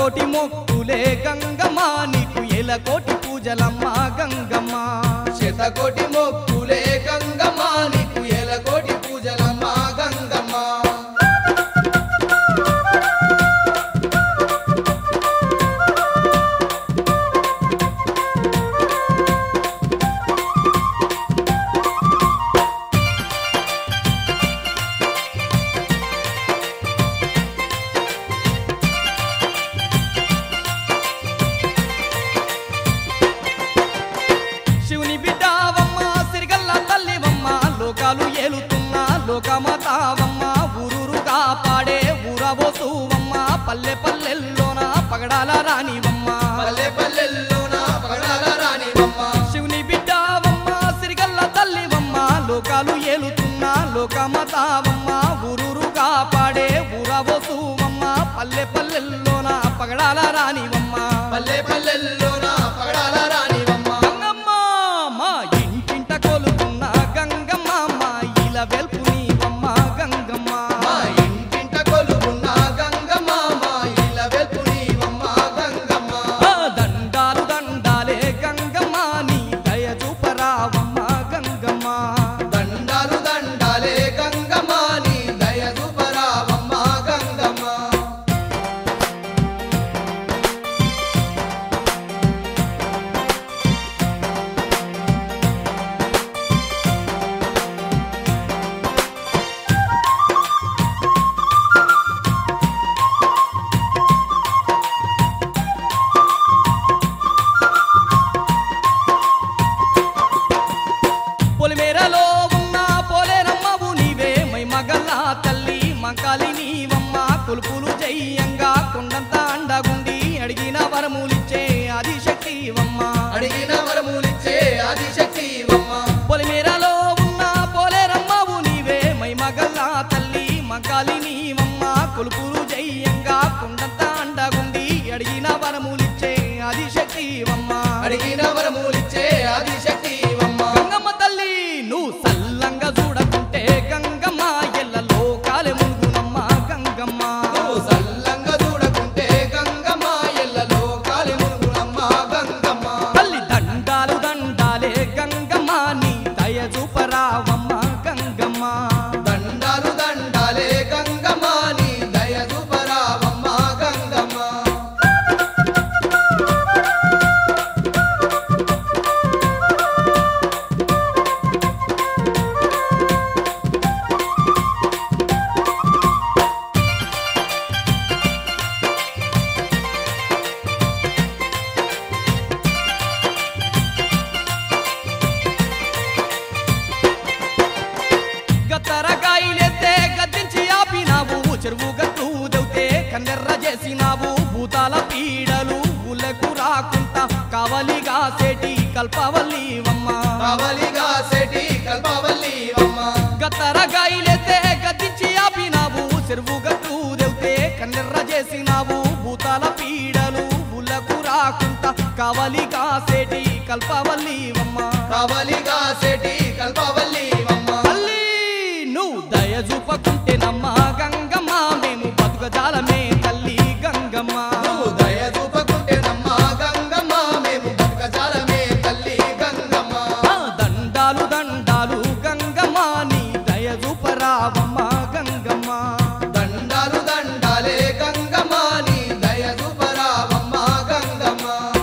శతకోటి మొక్కులే గంగమ్మ నీకు ఎలకోటి పూజలమ్మ గంగమ్మ శతకోటి మొక్కులే గంగమ్మ నీకు ఎలకోటి పూజలమ్మ గంగమ్మ శివుని బిడ్డావమ్మ సిరిగల్ల తల్లివమ్మ లోకాలు ఏలుతున్నా లోకమాతావమ్మ ఊరూరుగా పాడే ఊరబోసువమ్మ పల్లె పల్లెల్లోన పగడాల రానివమ్మ పల్లె పల్లెల్లోన పగడాల రానివమ్మ శివుని బిడ్డావమ్మ సిరిగల్ల తల్లివమ్మ లోకాలు ఏలుతున్నా లోకమాతావమ్మ ఊరూరుగా పాడే ఊరబోసువమ్మ పల్లె పల్లెల్లోన పగడాల రానివమ్మ పల్లె పల్లెల్లోన పగడాల రానివమ్మ గంగమ్మ మా ఇంటింట కొలుకున్న గంగమ్మ మా ఇల వెల్పు నీవమ్మ గంగమ్మ మా ఇంటింట కొలువున్న గంగమ్మ మా ఇల వెల్పు నీవమ్మ గంగమ్మ ఆ దండాలు దండాలే గంగమ్మ నీ దయ చూపరావమ్మ గంగమ్మ దండాలు దండాలే గంగమ్మ నీ దయ చూపరావమ్మ గంగమ్మ పొలిమేరలో ఉన్న పోలేరమ్మవు నీవే మై మగల్లా తల్లి మంకాలి నీవమ్మ కొలుపులు జయ్యంగా కొండంత అండగుండి అడిగిన వరములిచ్చే ఆదిశక్తివమ్మ అడిగిన వరములిచ్చే ఆదిశక్తివమ్మ పొలిమేరలో ఉన్న పోలేరమ్మవు నీవే మై మగల్లా తల్లి మంకాలి నీవమ్మ కొలుపులు జయ్యంగా కొండంత అండగుండి అడిగిన వరములిచ్చే ఆదిశక్తివమ్మ అడిగిన వరములిచ్చే ఆదిశక్తివమ్మ గంగమ్మ తల్లి నువ్వు సల్లంగా చూడకుంటే గంగమ్మ ఎల్ల లోకాలే ముందునమ్మ గంగమ్మ నువ్వు సల్లంగా చూడకుంటే గంగమ్మ ఎల్ల లోకాలి మునుగునమ్మ గంగమ్మ తల్లి దండాలు దండాలే గంగమ్మ నీ దయ చూపరావమ్మ గంగమ్మ దండాలు దండాలే గంగమ్మ నీ దయ చూపరావమ్మ గంగమ్మ గత్తరకాయలెత్తే గద్దించి ఆపినావు చెరువు గట్టు దౌతే కన్నెర్ర చేసినావు భూతాల పీడలు ఊళ్ళకు రాకుంటా కావలిగా సేటి కల్పవల్లివమ్మ కావలిగా సెటి కల్పవల్లివమ్మ గత్తరకాయలెత్తే గద్దించి ఆపినావు చెరువు గట్టు దౌతే కన్నెర్ర చేసినావు భూతాల పీడలు ఊళ్ళకు రాకుంటా కావలిగా సేటి కల్పవల్లివమ్మ కావలిగా సెటి కల్పవల్లివమ్మ తల్లి నువ్వు దయ చూపకుంటే నమ్మ గంగమ్మ మేము బతుకజాలమే తల్లి గంగమ్మ నువ్వు దయ చూపకుంటే నమ్మ గంగమ్మ మేము బతుకజాలమే తల్లి గంగమ్మ ఆ దండాలు దండాలు గంగమ్మ నీ దయ చూపరావమ్మ గంగమ్మ దండాలు దండాలే గంగమ్మ నీ దయ చూపరావమ్మ గంగమ్మ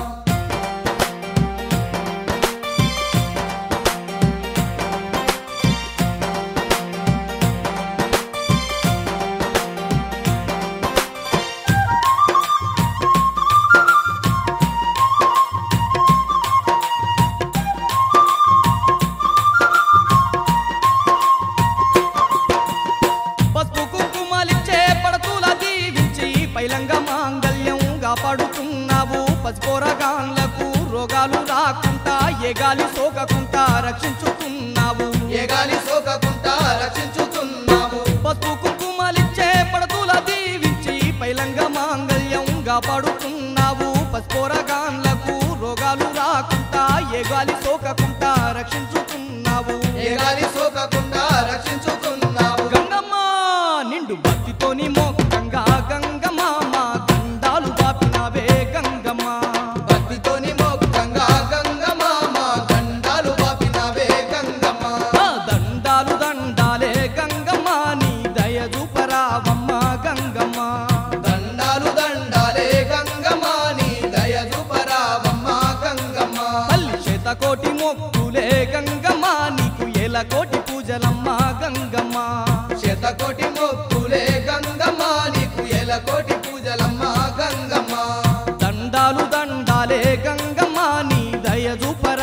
పసుపు కుంకుమలిచ్చే పడతుల దీవించి పైలంగ మాంగళ్యంగా పడుతున్నావు పసిపోరగాన్లకు రోగాలు రాకుండా ఏ గాలి సోకకుండా రక్షించుతున్నావు ఏ గాలి సోకకుండా రక్షించుతున్నావు పసుపు కుంకుమలిచ్చే పడతుల దీవించి పైలంగ మాంగళ్యంగా పడుతున్నావు పసిపోరగాన్లకు రోగాలు రాకుండా ఏ గాలి సోకకుండా రక్షించుతున్నావు ఏ గాలి సోకకుండా రక్షించుతున్నావు గంగమ్మ నిండు భక్తితోని మోకంగా గంగమ్మ మా గండాలు బాపినా శతకోటి మొక్కులే గంగమ్మ నీకు ఎలకోటి పూజలమ్మ గంగమ్మ దండాలు దండాలే గంగమ్మ నీ దయ చూప